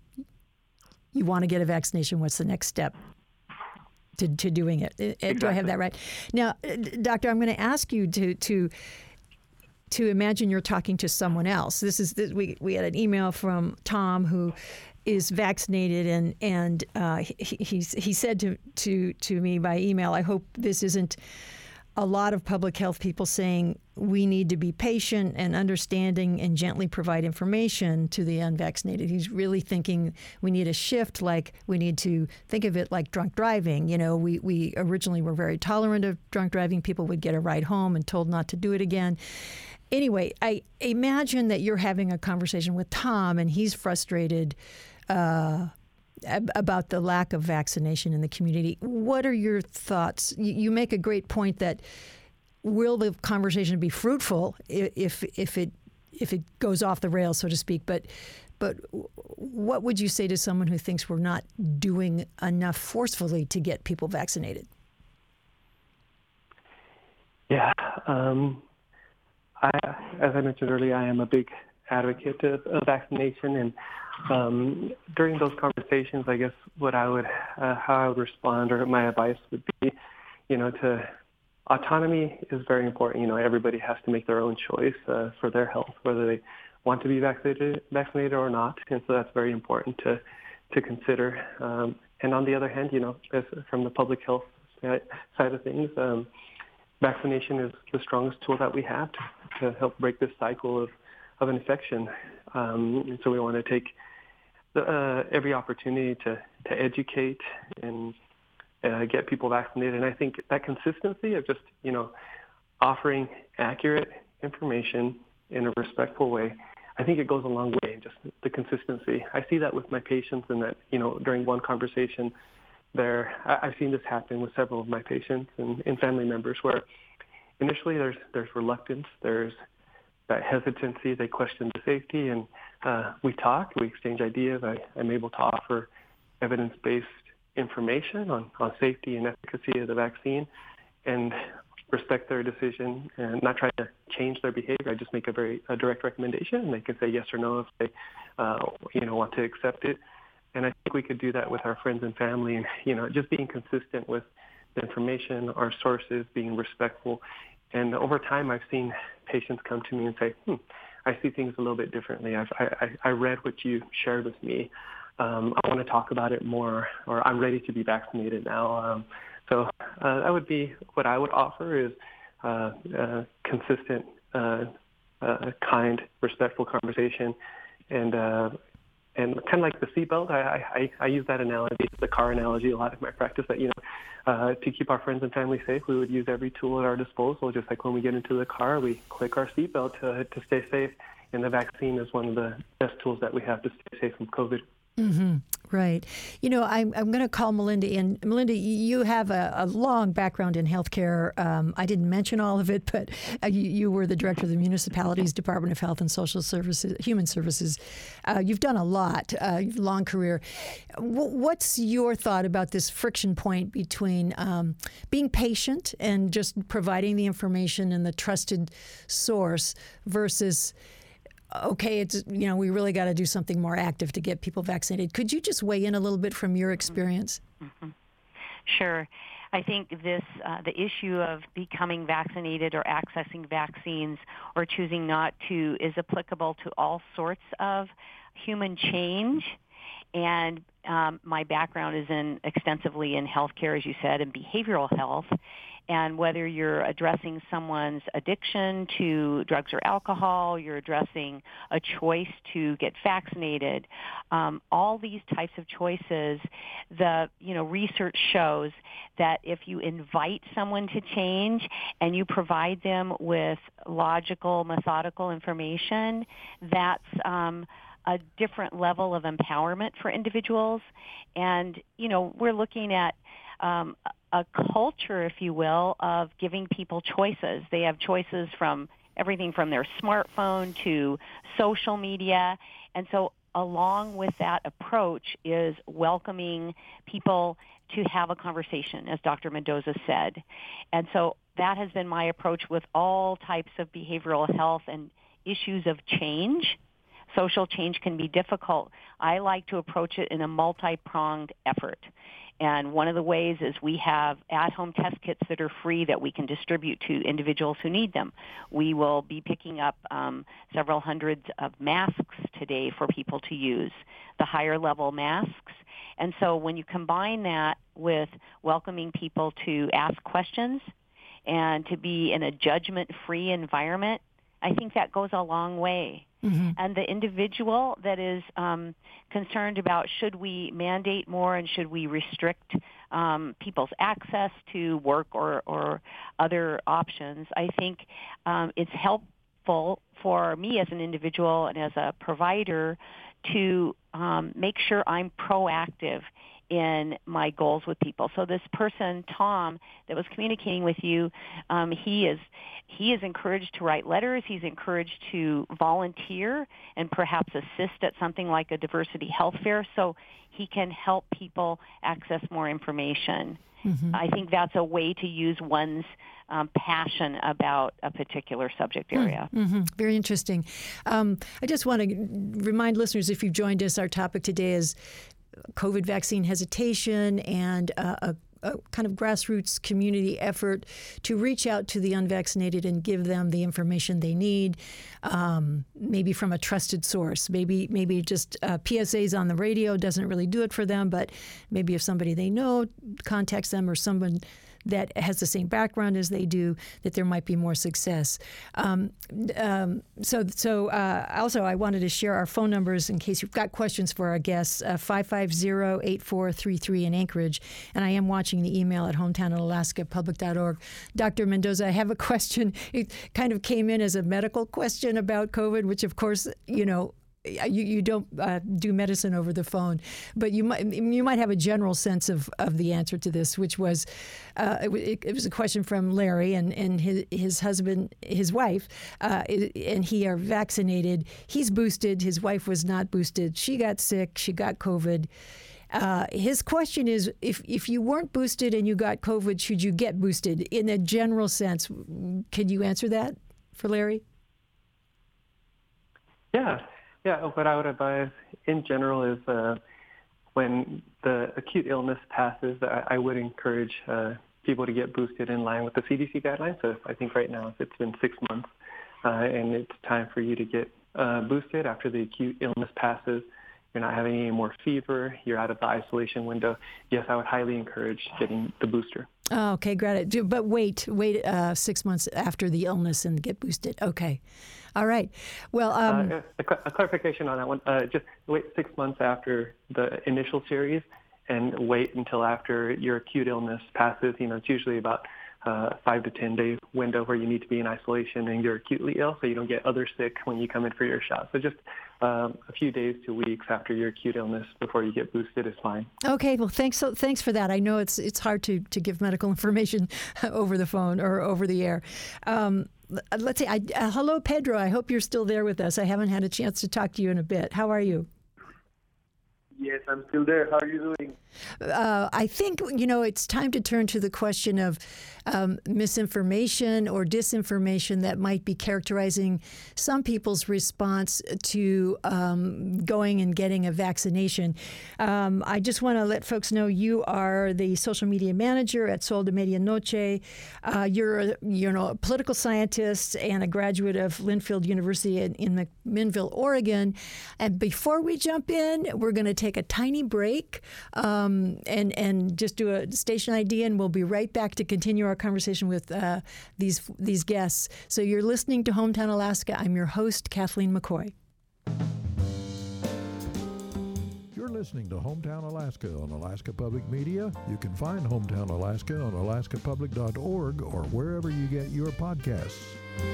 Speaker 1: you want to get a vaccination, what's the next step to, to doing it? Exactly. Do I have that right? Now, Doctor, I'm going to ask you to to to imagine you're talking to someone else. This is this, we we had an email from Tom who is vaccinated, and and uh, he he's, he said to to to me by email, I hope this isn't a lot of public health people saying we need to be patient and understanding and gently provide information to the unvaccinated. He's really thinking we need a shift, like we need to think of it like drunk driving. You know, we, we originally were very tolerant of drunk driving. People would get a ride home and told not to do it again. Anyway, I imagine that you're having a conversation with Tom and he's frustrated uh, about the lack of vaccination in the community. What are your thoughts? You make a great point that will the conversation be fruitful if if it if it goes off the rails, so to speak, but but what would you say to someone who thinks we're not doing enough forcefully to get people vaccinated?
Speaker 4: Yeah, um, I, as I mentioned earlier, I am a big advocate of, of vaccination, and um, during those conversations, I guess what I would, uh, how I would respond, or my advice would be, you know, to autonomy is very important. You know, everybody has to make their own choice uh, for their health, whether they want to be vaccinated, vaccinated or not, and so that's very important to to consider. Um, and on the other hand, you know, as, from the public health side of things, um, vaccination is the strongest tool that we have to, to help break this cycle of, of infection. Um, and so we want to take the, uh, every opportunity to, to educate and uh, get people vaccinated. And I think that consistency of just, you know, offering accurate information in a respectful way, I think it goes a long way, just the consistency. I see that with my patients, and that, you know, during one conversation there, I've seen this happen with several of my patients and, and family members, where initially there's there's reluctance, there's that hesitancy, they question the safety, and uh, we talk, we exchange ideas. I, I'm able to offer evidence-based information on, on safety and efficacy of the vaccine, and respect their decision and not try to change their behavior. I just make a very a direct recommendation, and they can say yes or no if they uh, you know want to accept it. And I think we could do that with our friends and family, and you know just being consistent with the information, our sources, being respectful. And over time, I've seen patients come to me and say, hmm, I see things a little bit differently. I've, I, I read what you shared with me. Um, I want to talk about it more, or I'm ready to be vaccinated now. Um, so uh, that would be what I would offer is uh, uh, consistent, uh, uh, kind, respectful conversation, and uh, and kind of like the seatbelt. I, I, I use that analogy, the car analogy, a lot in my practice. That you know, uh, to keep our friends and family safe, we would use every tool at our disposal. Just like when we get into the car, we click our seatbelt to to stay safe. And the vaccine is one of the best tools that we have to stay safe from COVID.
Speaker 1: Mm-hmm. Right. You know, I'm, I'm going to call Melinda in. Melinda, you have a, a long background in healthcare. Um, I didn't mention all of it, but uh, you, you were the director of the municipality's Department of Health and Social Services, Human Services. Uh, you've done a lot, uh, long career. W- what's your thought about this friction point between um, being patient and just providing the information and the trusted source versus okay, it's, you know, we really got to do something more active to get people vaccinated. Could you just weigh in a little bit from your experience?
Speaker 2: Mm-hmm. Sure. I think this, uh, the issue of becoming vaccinated or accessing vaccines or choosing not to is applicable to all sorts of human change. And um, my background is in extensively in healthcare, as you said, and behavioral health. And whether you're addressing someone's addiction to drugs or alcohol, you're addressing a choice to get vaccinated, um, all these types of choices, the you know research shows that if you invite someone to change and you provide them with logical, methodical information, that's um, a different level of empowerment for individuals. And, you know, we're looking at um, a culture, if you will, of giving people choices. They have choices from everything from their smartphone to social media. And so along with that approach is welcoming people to have a conversation, as Doctor Mendoza said. And so that has been my approach with all types of behavioral health and issues of change. Social change can be difficult. I like to approach it in a multi-pronged effort. And one of the ways is we have at-home test kits that are free that we can distribute to individuals who need them. We will be picking up um, several hundreds of masks today for people to use, the higher level masks. And so when you combine that with welcoming people to ask questions and to be in a judgment-free environment, I think that goes a long way. Mm-hmm. And the individual that is um, concerned about should we mandate more and should we restrict um, people's access to work or, or other options, I think um, it's helpful for me as an individual and as a provider to um, make sure I'm proactive in my goals with people. So this person, Tom, that was communicating with you, um, he is he is encouraged to write letters. He's encouraged to volunteer and perhaps assist at something like a diversity health fair so he can help people access more information. Mm-hmm. I think that's a way to use one's um, passion about a particular subject area.
Speaker 1: Mm-hmm. Very interesting. Um, I just want to remind listeners, if you've joined us, our topic today is COVID vaccine hesitation and uh, a, a kind of grassroots community effort to reach out to the unvaccinated and give them the information they need, um, maybe from a trusted source. Maybe maybe just uh, P S As on the radio doesn't really do it for them, but maybe if somebody they know contacts them or someone that has the same background as they do, that there might be more success. Um, um, so so uh, also, I wanted to share our phone numbers in case you've got questions for our guests, uh, five five zero, eight four three three in Anchorage. And I am watching the email at hometown alaska public dot org. Doctor Mendoza, I have a question. It kind of came in as a medical question about COVID, which, of course, you know, You, you don't uh, do medicine over the phone, but you might you might have a general sense of, of the answer to this, which was uh, it, it was a question from Larry and, and his, his husband, his wife, uh, and he are vaccinated. He's boosted. His wife was not boosted. She got sick. She got COVID. Uh, his question is, if if you weren't boosted and you got COVID, should you get boosted? In a general sense, can you answer that for Larry?
Speaker 4: Yeah. Yeah, what I would advise in general is uh, when the acute illness passes, I, I would encourage uh, people to get boosted in line with the C D C guidelines. So I think right now it's been six months uh, and it's time for you to get uh, boosted after the acute illness passes. You're not having any more fever. You're out of the isolation window. Yes, I would highly encourage getting the booster.
Speaker 1: Oh, okay, got it. But wait, wait uh, six months after the illness and get boosted. Okay. All right. Well, um,
Speaker 4: uh, a, a clarification on that one. Uh, just wait six months after the initial series and wait until after your acute illness passes. You know, it's usually about uh, five to ten day window where you need to be in isolation and you're acutely ill so you don't get others sick when you come in for your shot. So just um, a few days to weeks after your acute illness before you get boosted is fine.
Speaker 1: Okay, well, thanks so, thanks for that. I know it's it's hard to, to give medical information over the phone or over the air. Um, let's see. I, uh, hello, Pedro. I hope you're still there with us. I haven't had a chance to talk to you in a bit. How are you?
Speaker 7: Yes, I'm still there. How are you doing?
Speaker 1: Uh, I think, you know, it's time to turn to the question of um, misinformation or disinformation that might be characterizing some people's response to um, going and getting a vaccination. Um, I just want to let folks know you are the social media manager at Sol de Medianoche. Uh, you're, a, you know, a political scientist and a graduate of Linfield University in, in McMinnville, Oregon. And before we jump in, we're going to take a tiny break. Um, Um, and, and just do a station I D, and we'll be right back to continue our conversation with uh, these these guests. So you're listening to Hometown Alaska. I'm your host, Kathleen McCoy.
Speaker 5: You're listening to Hometown Alaska on Alaska Public Media. You can find Hometown Alaska on alaska public dot org or wherever you get your podcasts.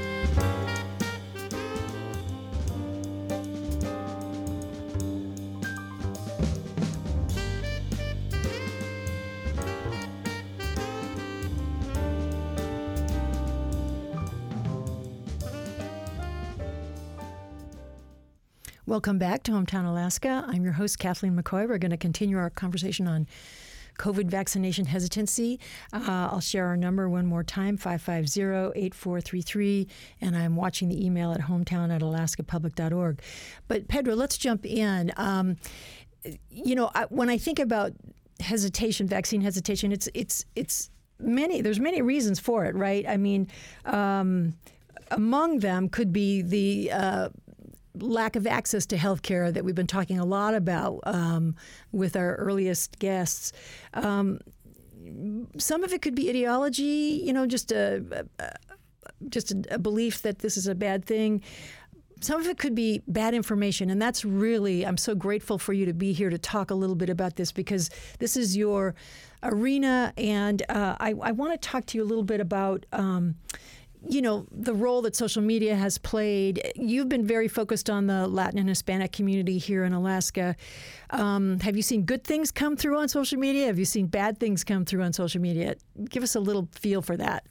Speaker 1: Welcome back to Hometown Alaska. I'm your host, Kathleen McCoy. We're going to continue our conversation on COVID vaccination hesitancy. Uh, I'll share our number one more time, five five zero, eight four three three, and I'm watching the email at hometown at alaska public dot org. But Pedro, let's jump in. Um, you know, I, when I think about hesitation, vaccine hesitation, it's it's it's many. There's many reasons for it, right? I mean, um, among them could be the uh, lack of access to health care that we've been talking a lot about um, with our earliest guests. Um, some of it could be ideology, you know, just a, a just a, a belief that this is a bad thing. Some of it could be bad information, and that's really, I'm so grateful for you to be here to talk a little bit about this, because this is your arena, and uh, I, I want to talk to you a little bit about um, you know, the role that social media has played. You've been very focused on the Latin and Hispanic community here in Alaska. Um, have you seen good things come through on social media? Have you seen bad things come through on social media? Give us a little feel for that.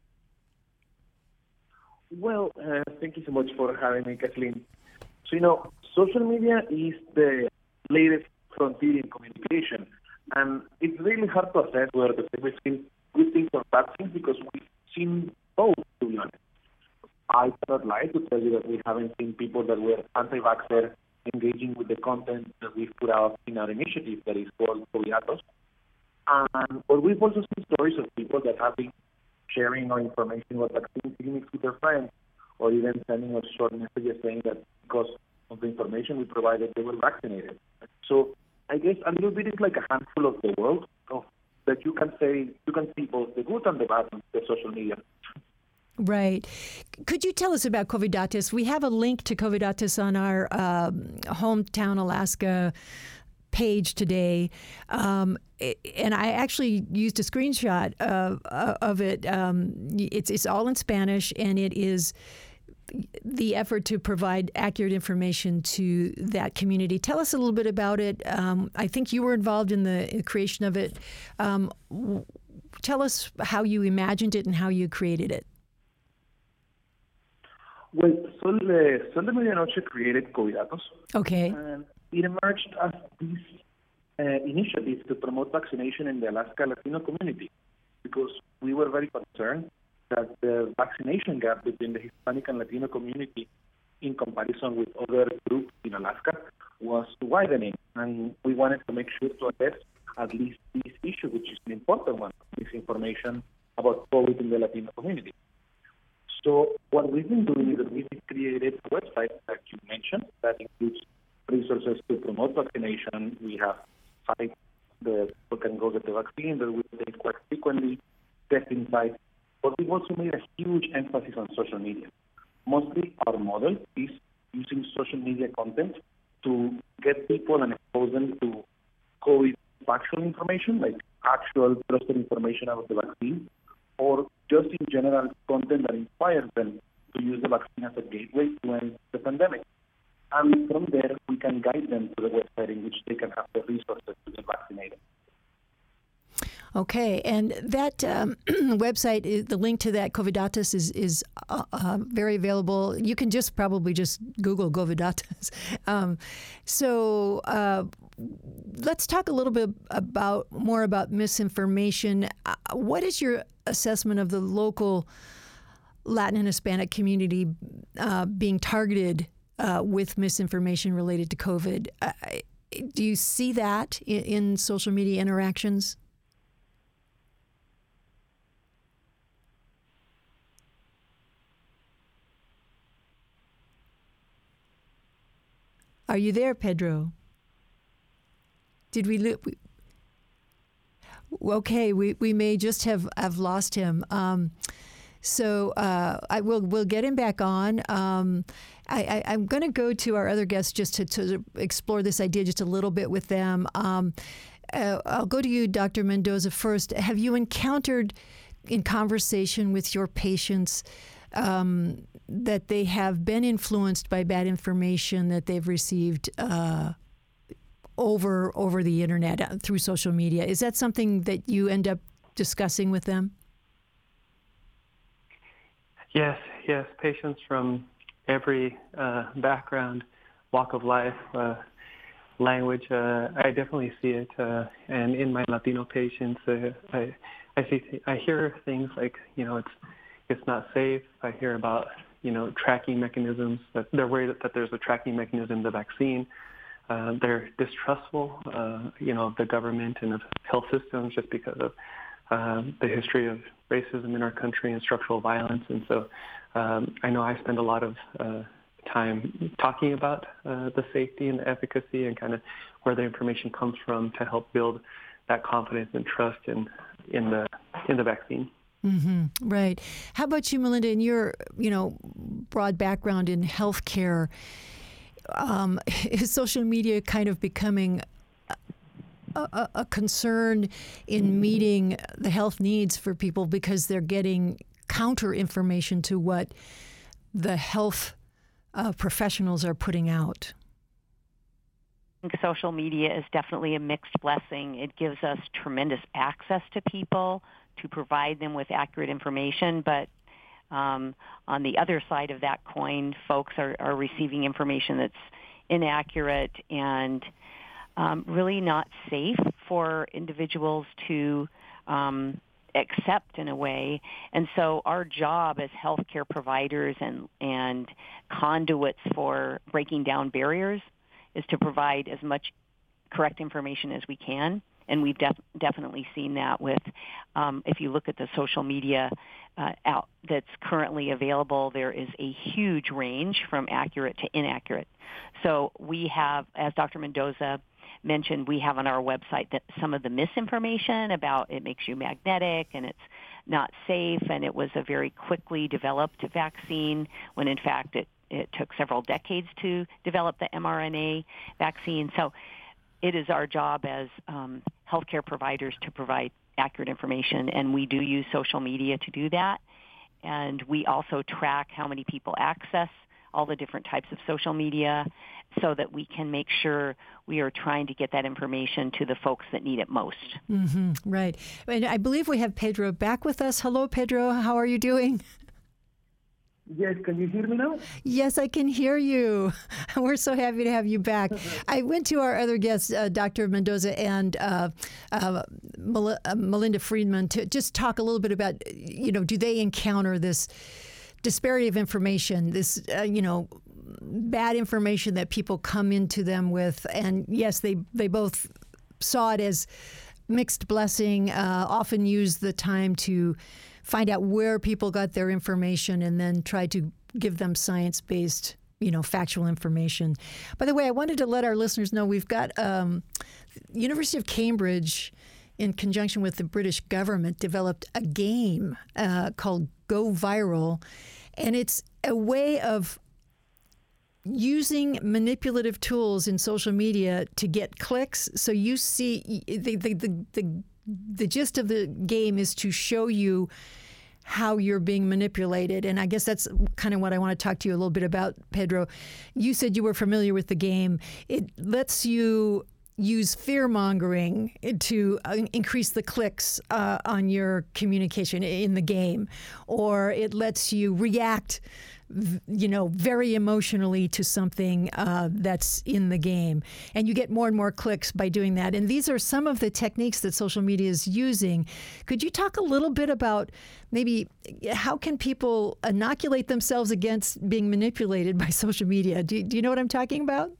Speaker 7: Well, uh, thank you so much for having me, Kathleen. So, you know, social media is the latest frontier in communication, and it's really hard to assess whether we've seen good things or bad things, because we've seen both, to be honest. I cannot lie to tell you that we haven't seen people that were anti-vaxxer engaging with the content that we've put out in our initiative that is called Covidatos. Um, but we've also seen stories of people that have been sharing our information about vaccine clinics with their friends, or even sending us short messages saying that because of the information we provided, they were vaccinated. So I guess a little bit is like a handful of the world of that you can say, you can see both the good and the bad on the social media.
Speaker 1: Right. Could you tell us about Covidatos? We have a link to Covidatos on our um, Hometown Alaska page today, um, and I actually used a screenshot of, of it. Um, it's, it's all in Spanish, and it is the effort to provide accurate information to that community. Tell us a little bit about it. Um, I think you were involved in the creation of it. Um, w- tell us how you imagined it and how you created it.
Speaker 7: Well, Sol de, Sol de Medianoche created Covidatos.
Speaker 1: Okay.
Speaker 7: And it emerged as this uh, initiative to promote vaccination in the Alaska Latino community, because we were very concerned that the vaccination gap between the Hispanic and Latino community in comparison with other groups in Alaska was widening. And we wanted to make sure to address at least this issue, which is an important one, misinformation about COVID in the Latino community. So what we've been doing is that we've created a website that you mentioned that includes resources to promote vaccination. We have sites that people can go get the vaccine that we take quite frequently, testing sites. But we've also made a huge emphasis on social media. Mostly our model is using social media content to get people and expose them to COVID factual information, like actual trusted information about the vaccine, or just in general content that inspires them to use the vaccine as a gateway to end the pandemic. And from there, we can guide them to the website in which they can have the resources to get vaccinated.
Speaker 1: Okay, and that um, website, the link to that Covidatus is is uh, uh, very available. You can just probably just Google Covidatus. Um, so uh, let's talk a little bit about more about misinformation. Uh, what is your assessment of the local Latin and Hispanic community uh, being targeted uh, with misinformation related to COVID? Uh, do you see that in, in social media interactions? Are you there, Pedro? Did we lose? Okay, we, we may just have, have lost him. Um, so uh, I will we'll get him back on. Um, I, I, I'm going to go to our other guests just to, to explore this idea just a little bit with them. Um, uh, I'll go to you, Doctor Mendoza, first. Have you encountered in conversation with your patients um, that they have been influenced by bad information that they've received uh, over over the internet uh, through social media? Is that something that you end up discussing with them?
Speaker 4: Yes, yes. Patients from every uh, background, walk of life, uh, language. Uh, I definitely see it, uh, and in my Latino patients, uh, I I see I hear things like, you know, it's it's not safe. I hear about, you know, tracking mechanisms, that they're worried that there's a tracking mechanism in the vaccine. Uh, they're distrustful, uh, you know, of the government and of health systems just because of uh, the history of racism in our country and structural violence. And so um, I know I spend a lot of uh, time talking about uh, the safety and the efficacy and kind of where the information comes from to help build that confidence and trust in in the in the vaccine.
Speaker 1: Mm-hmm. Right. How about you, Melinda? In your, you know, broad background in healthcare, um, is social media kind of becoming a, a, a concern in meeting the health needs for people because they're getting counter information to what the health uh, professionals are putting out?
Speaker 2: I think social media is definitely a mixed blessing. It gives us tremendous access to people to provide them with accurate information, but um, on the other side of that coin, folks are, are receiving information that's inaccurate and um, really not safe for individuals to um, accept in a way. And so our job as healthcare providers and, and conduits for breaking down barriers is to provide as much correct information as we can. And we've def- definitely seen that with, um, if you look at the social media uh, out that's currently available, there is a huge range from accurate to inaccurate. So we have, as Doctor Mendoza mentioned, we have on our website that some of the misinformation about it makes you magnetic and it's not safe, and it was a very quickly developed vaccine when in fact it, it took several decades to develop the mRNA vaccine. So it is our job as um, healthcare providers to provide accurate information, and we do use social media to do that. And we also track how many people access all the different types of social media so that we can make sure we are trying to get that information to the folks that need it most.
Speaker 1: Mm-hmm, right. And I believe we have Pedro back with us. Hello, Pedro. How are you doing?
Speaker 7: Yes, can you hear me now?
Speaker 1: Yes, I can hear you. We're so happy to have you back. I went to our other guests, uh, Doctor Mendoza and uh, uh, Mel- uh, Melinda Friedman, to just talk a little bit about, you know, do they encounter this disparity of information, this, uh, you know, bad information that people come into them with? And yes, they, they both saw it as mixed blessing, uh, often use the time to find out where people got their information and then try to give them science-based, you know, factual information. By the way, I wanted to let our listeners know we've got um, University of Cambridge, in conjunction with the British government, developed a game uh, called Go Viral, and it's a way of using manipulative tools in social media to get clicks. So you see, the the the, the The gist of the game is to show you how you're being manipulated. And I guess that's kind of what I want to talk to you a little bit about, Pedro. You said you were familiar with the game. It lets you use fear-mongering to uh, increase the clicks uh, on your communication in the game, or it lets you react, you know, very emotionally to something uh, that's in the game. And you get more and more clicks by doing that. And these are some of the techniques that social media is using. Could you talk a little bit about maybe how can people inoculate themselves against being manipulated by social media? Do, do you know what I'm talking about?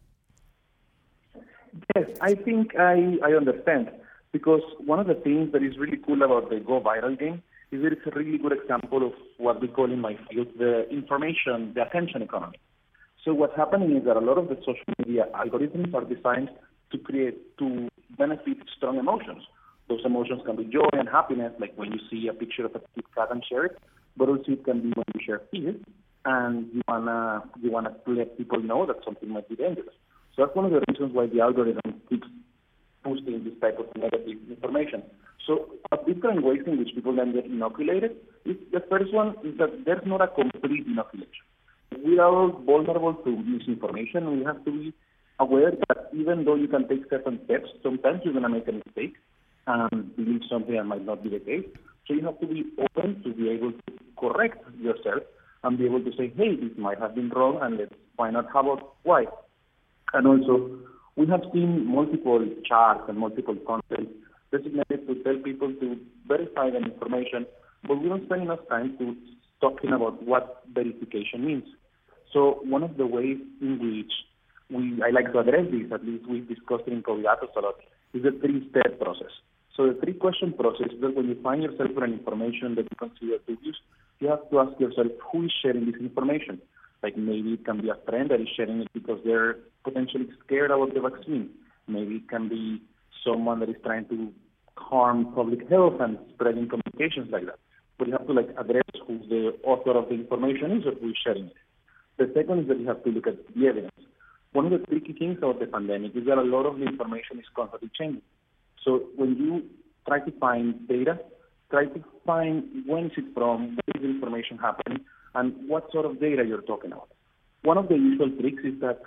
Speaker 7: Yes, I think I, I understand, because one of the things that is really cool about the Go Viral game is that it's a really good example of what we call in my field the information, the attention economy. So what's happening is that a lot of the social media algorithms are designed to create, to benefit strong emotions. Those emotions can be joy and happiness, like when you see a picture of a cute cat and share it, but also it can be when you share fear and you wanna you wanna let people know that something might be dangerous. So that's one of the reasons why the algorithm keeps posting this type of negative information. So uh, different ways in which people then get inoculated. Is the first one is that there's not a complete inoculation. We are all vulnerable to misinformation. We have to be aware that even though you can take certain steps, sometimes you're going to make a mistake and believe something that might not be the case. So you have to be open to be able to correct yourself and be able to say, hey, this might have been wrong, and let's find out how about why. And also, we have seen multiple charts and multiple content designated to tell people to verify the information, but we don't spend enough time to talking about what verification means. So one of the ways in which we, I like to address this, at least we've discussed it in Covidatos a lot, is the three-step process. So the three-question process is that when you find yourself with an information that you consider dubious, you have to ask yourself, who is sharing this information? Like maybe it can be a friend that is sharing it because they're potentially scared about the vaccine. Maybe it can be someone that is trying to harm public health and spreading communications like that. But you have to like address who the author of the information is or who is sharing it. The second is that you have to look at the evidence. One of the tricky things about the pandemic is that a lot of the information is constantly changing. So when you try to find data, try to find when is it from, where is the information happening, and what sort of data you're talking about. One of the usual tricks is that,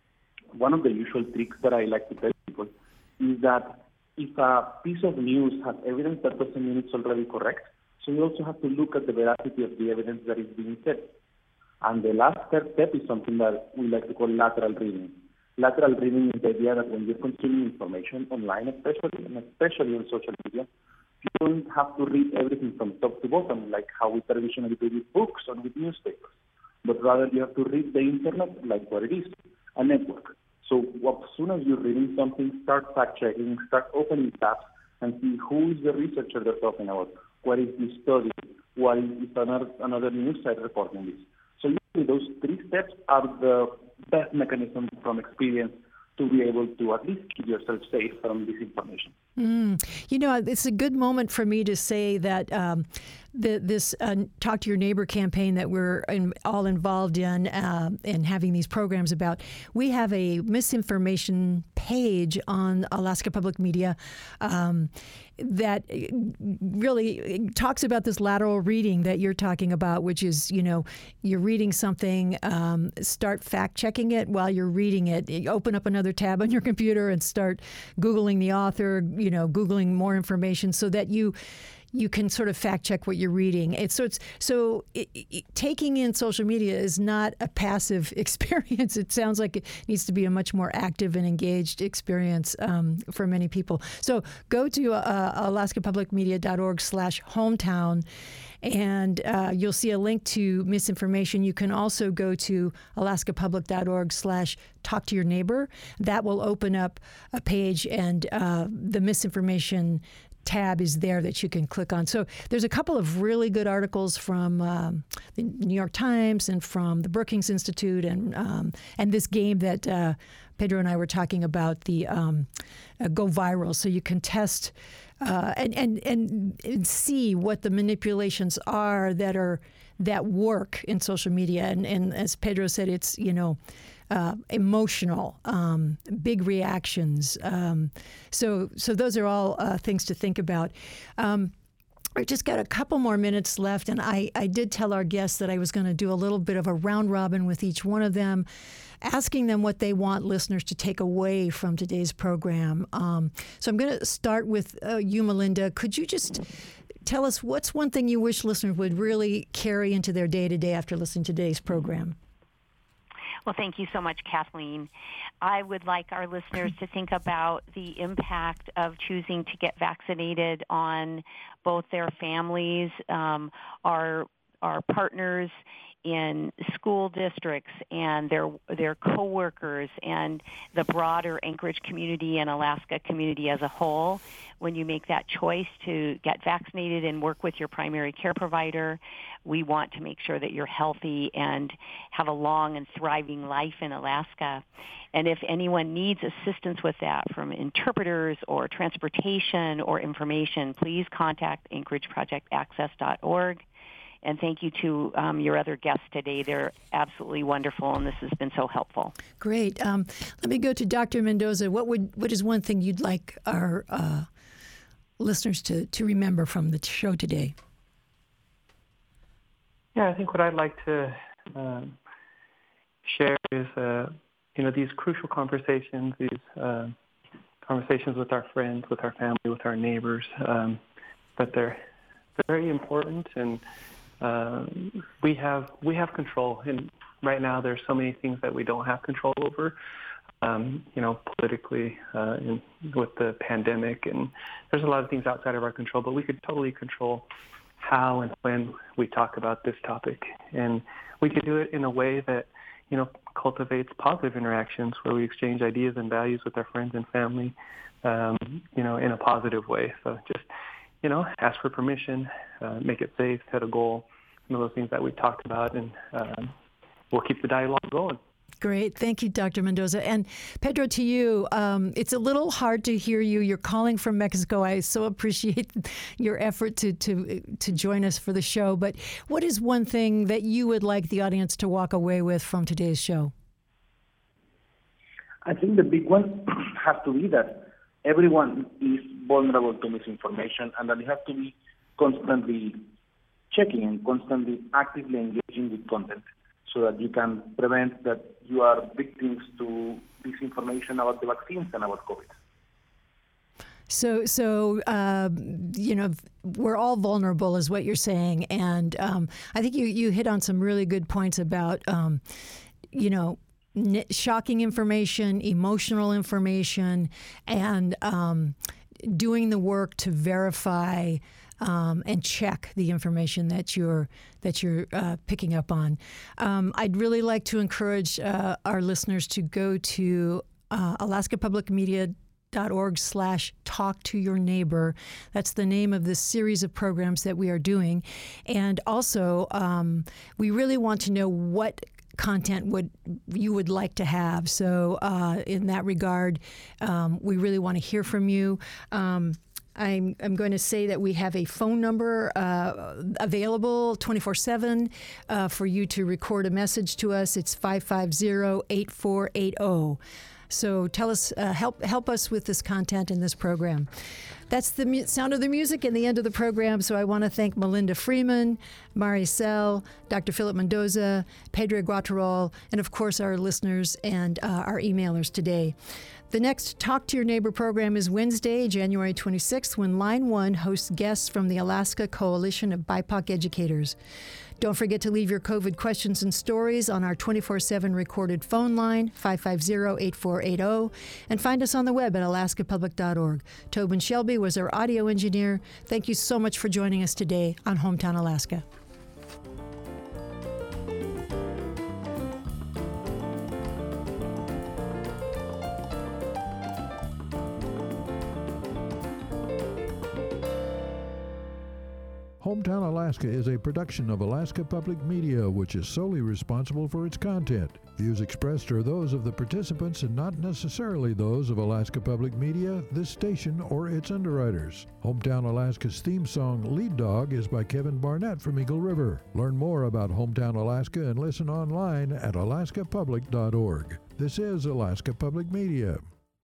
Speaker 7: one of the usual tricks that I like to tell people is that if a piece of news has evidence, that doesn't mean it's already correct. So you also have to look at the veracity of the evidence that is being said. And the last third step is something that we like to call lateral reading. Lateral reading is the idea that when you're consuming information online, especially, and especially on social media, you don't have to read everything from top to bottom, like how we traditionally do with books or with newspapers. But rather you have to read the internet like what it is, a network. So as soon as you're reading something, start fact-checking, start opening tabs, and see who is the researcher they're talking about, what is the study, what is another, another news site reporting this. So usually those three steps are the best mechanism from experience to be able to at least keep yourself safe from this information.
Speaker 1: Mm. You know, it's a good moment for me to say that um, the, this uh, Talk to Your Neighbor campaign that we're in, all involved in uh, and having these programs about, we have a misinformation page on Alaska Public Media um, that really talks about this lateral reading that you're talking about, which is, you know, you're reading something, um, start fact-checking it while you're reading it. You open up another tab on your computer and start Googling the author, you know, Googling more information so that you you can sort of fact check what you're reading. It's so it's so it, it, taking in social media is not a passive experience. It sounds like it needs to be a much more active and engaged experience um, for many people. So go to uh, alaska public media dot org slash hometown, and uh, you'll see a link to misinformation. You can also go to alaska public dot org slash talk to your neighbor. That will open up a page, and uh, the misinformation tab is there that you can click on. So there's a couple of really good articles from um, the New York Times and from the Brookings Institute, and um, and this game that uh, Pedro and I were talking about, the um, uh, Go Viral. So you can test uh, and, and and and see what the manipulations are that are that work in social media. And and as Pedro said, it's, you know, Uh, emotional, um, big reactions. Um, so, so those are all uh, things to think about. Um, We've just got a couple more minutes left, and I, I did tell our guests that I was going to do a little bit of a round robin with each one of them, asking them what they want listeners to take away from today's program. Um, so I'm going to start with uh, you, Melinda. Could you just tell us what's one thing you wish listeners would really carry into their day-to-day after listening to today's program?
Speaker 2: Well, thank you so much, Kathleen. I would like our listeners to think about the impact of choosing to get vaccinated on both their families, um, our our partners in school districts, and their their coworkers, and the broader Anchorage community and Alaska community as a whole. When you make that choice to get vaccinated and work with your primary care provider, we want to make sure that you're healthy and have a long and thriving life in Alaska. And if anyone needs assistance with that, from interpreters or transportation or information, please contact Anchorage Project Access dot org. And thank you to um, your other guests today. They're absolutely wonderful, and this has been so helpful.
Speaker 1: Great. Um, let me go to Doctor Mendoza. What would what is one thing you'd like our uh, listeners to, to remember from the show today?
Speaker 4: Yeah, I think what I'd like to um, share is, uh, you know, these crucial conversations, these uh, conversations with our friends, with our family, with our neighbors, um, that they're very important, and uh, we have we have control. And right now, there's so many things that we don't have control over. Um, you know, politically, uh, in, with the pandemic, and there's a lot of things outside of our control. But we could totally control how and when we talk about this topic, and we could do it in a way that, you know, cultivates positive interactions where we exchange ideas and values with our friends and family, um, you know, in a positive way. So just, you know, ask for permission, uh, make it safe, set a goal, some of those things that we talked about, and um, we'll keep the dialogue going.
Speaker 1: Great. Thank you, Doctor Mendoza. And Pedro, to you, um, it's a little hard to hear you. You're calling from Mexico. I so appreciate your effort to, to, to join us for the show. But what is one thing that you would like the audience to walk away with from today's show?
Speaker 7: I think the big one has to be that everyone is vulnerable to misinformation, and that you have to be constantly checking and constantly actively engaging with content, so that you can prevent that you are victims to disinformation about the vaccines and about COVID.
Speaker 1: So, so uh, you know, we're all vulnerable, is what you're saying, and um, I think you you hit on some really good points about, um, you know, n- shocking information, emotional information, and um, doing the work to verify Um, and check the information that you're that you're uh, picking up on. Um, I'd really like to encourage uh, our listeners to go to uh, Alaska Public Media dot org slash talk to your neighbor. That's the name of this series of programs that we are doing. And also, um, we really want to know what content would you would like to have. So uh, in that regard, um, we really want to hear from you. Um, I'm, I'm going to say that we have a phone number uh, available twenty-four seven uh, for you to record a message to us. It's five five zero, eight four eight zero. So tell us, uh, help help us with this content in this program. That's the mu- sound of the music and the end of the program. So I want to thank Melinda Freeman, Maricel, Doctor Philip Mendoza, Pedro Guatarol, and of course our listeners and uh, our emailers today. The next Talk to Your Neighbor program is Wednesday, January twenty-sixth, when Line One hosts guests from the Alaska Coalition of B I P O C Educators. Don't forget to leave your COVID questions and stories on our twenty-four seven recorded phone line, five five zero, eight four eight zero, and find us on the web at alaska public dot org. Tobin Shelby was our audio engineer. Thank you so much for joining us today on Hometown Alaska.
Speaker 5: Hometown Alaska is a production of Alaska Public Media, which is solely responsible for its content. Views expressed are those of the participants and not necessarily those of Alaska Public Media, this station, or its underwriters. Hometown Alaska's theme song, Lead Dog, is by Kevin Barnett from Eagle River. Learn more about Hometown Alaska and listen online at alaska public dot org. This is Alaska Public Media.